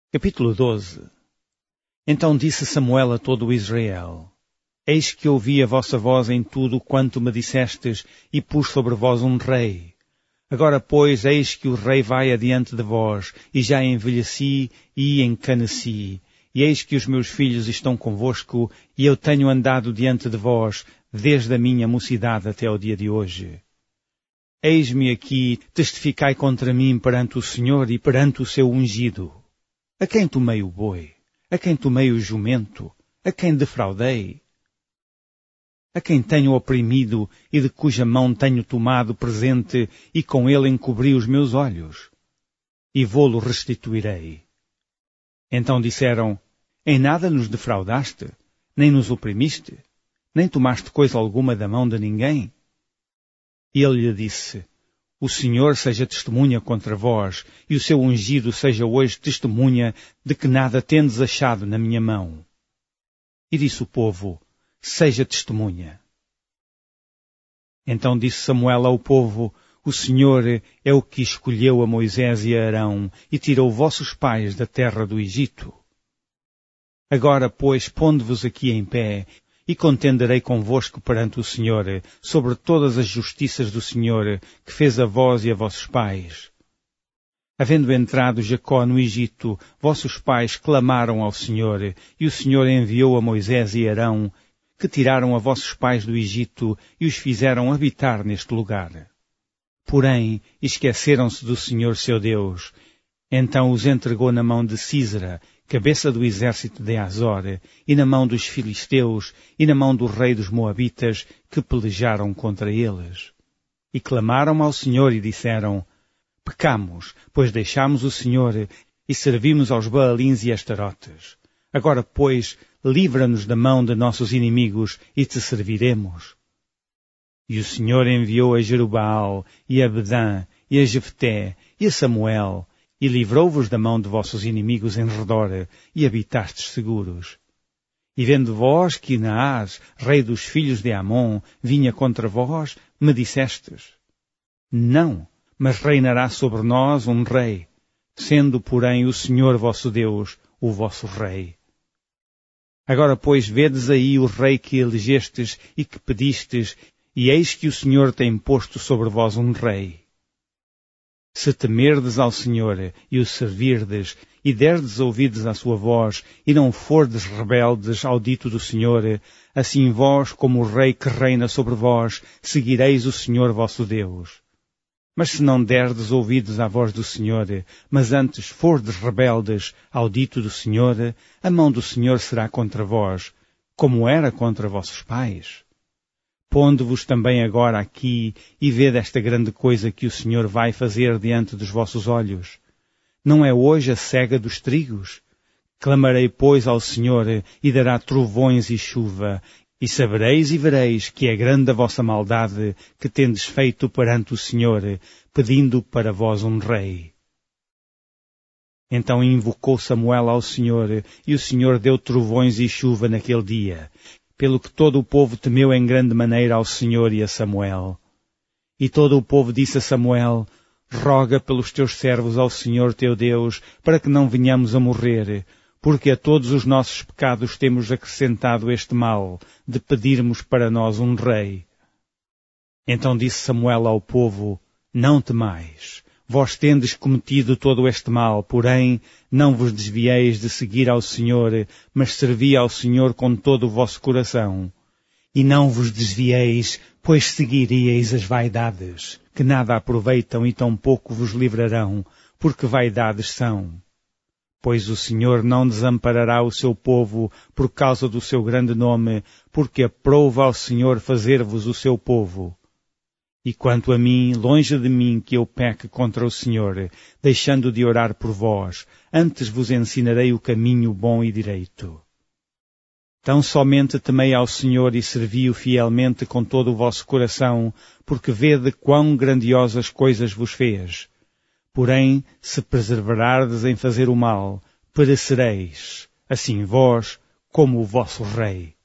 Capítulo 12. Então disse Samuel a todo o Israel: Eis que ouvi a vossa voz em tudo quanto me dissestes, e pus sobre vós um rei. Agora, pois, eis que o rei vai adiante de vós, e já envelheci e encaneci. E eis que os meus filhos estão convosco, e eu tenho andado diante de vós, desde a minha mocidade até ao dia de hoje. Eis-me aqui, testificai contra mim perante o Senhor e perante o seu ungido. A quem tomei o boi? A quem tomei o jumento? A quem defraudei? A quem tenho oprimido e de cuja mão tenho tomado presente e com ele encobri os meus olhos? E vô-lo restituirei. Então disseram: Em nada nos defraudaste, nem nos oprimiste, nem tomaste coisa alguma da mão de ninguém? E ele lhe disse: O Senhor seja testemunha contra vós, e o seu ungido seja hoje testemunha de que nada tendes achado na minha mão. E disse o povo: Seja testemunha. Então disse Samuel ao povo: O Senhor é o que escolheu a Moisés e a Arão, e tirou vossos pais da terra do Egito. Agora, pois, pondo-vos aqui em pé, e contenderei convosco perante o Senhor, sobre todas as justiças do Senhor, que fez a vós e a vossos pais. Havendo entrado Jacó no Egito, vossos pais clamaram ao Senhor, e o Senhor enviou a Moisés e Arão, que tiraram a vossos pais do Egito e os fizeram habitar neste lugar. Porém, esqueceram-se do Senhor seu Deus. Então os entregou na mão de Sísera, cabeça do exército de Azor, e na mão dos filisteus, e na mão do rei dos Moabitas, que pelejaram contra eles. E clamaram ao Senhor e disseram: Pecamos, pois deixámos o Senhor, e servimos aos Baalins e Astarotes. Agora, pois, livra-nos da mão de nossos inimigos, e te serviremos. E o Senhor enviou a Jerubaal, e a Bedã, e a Jefté, e a Samuel, e livrou-vos da mão de vossos inimigos em redor, e habitastes seguros. E vendo vós que Naás, rei dos filhos de Amon, vinha contra vós, me dissestes: Não, mas reinará sobre nós um rei, sendo, porém, o Senhor vosso Deus, o vosso rei. Agora, pois, vedes aí o rei que elegestes e que pedistes, e eis que o Senhor tem posto sobre vós um rei. Se temerdes ao Senhor e o servirdes, e derdes ouvidos à sua voz, e não fordes rebeldes ao dito do Senhor, assim vós, como o rei que reina sobre vós, seguireis o Senhor vosso Deus. Mas se não derdes ouvidos à voz do Senhor, mas antes fordes rebeldes ao dito do Senhor, a mão do Senhor será contra vós, como era contra vossos pais. Pondo-vos também agora aqui, e vede esta grande coisa que o Senhor vai fazer diante dos vossos olhos. Não é hoje a cega dos trigos? Clamarei, pois, ao Senhor, e dará trovões e chuva, e sabereis e vereis que é grande a vossa maldade que tendes feito perante o Senhor, pedindo para vós um rei. Então invocou Samuel ao Senhor, e o Senhor deu trovões e chuva naquele dia, pelo que todo o povo temeu em grande maneira ao Senhor e a Samuel. E todo o povo disse a Samuel: Roga pelos teus servos ao Senhor teu Deus, para que não venhamos a morrer, porque a todos os nossos pecados temos acrescentado este mal, de pedirmos para nós um rei. Então disse Samuel ao povo: Não temais. Vós tendes cometido todo este mal, porém, não vos desvieis de seguir ao Senhor, mas servi ao Senhor com todo o vosso coração. E não vos desvieis, pois seguiríeis as vaidades, que nada aproveitam e tão pouco vos livrarão, porque vaidades são. Pois o Senhor não desamparará o seu povo por causa do seu grande nome, porque aprova ao Senhor fazer-vos o seu povo. E quanto a mim, longe de mim que eu peque contra o Senhor, deixando de orar por vós, antes vos ensinarei o caminho bom e direito. Tão somente temei ao Senhor e servi-o fielmente com todo o vosso coração, porque vede quão grandiosas coisas vos fez. Porém, se perseverardes em fazer o mal, perecereis, assim vós como o vosso rei.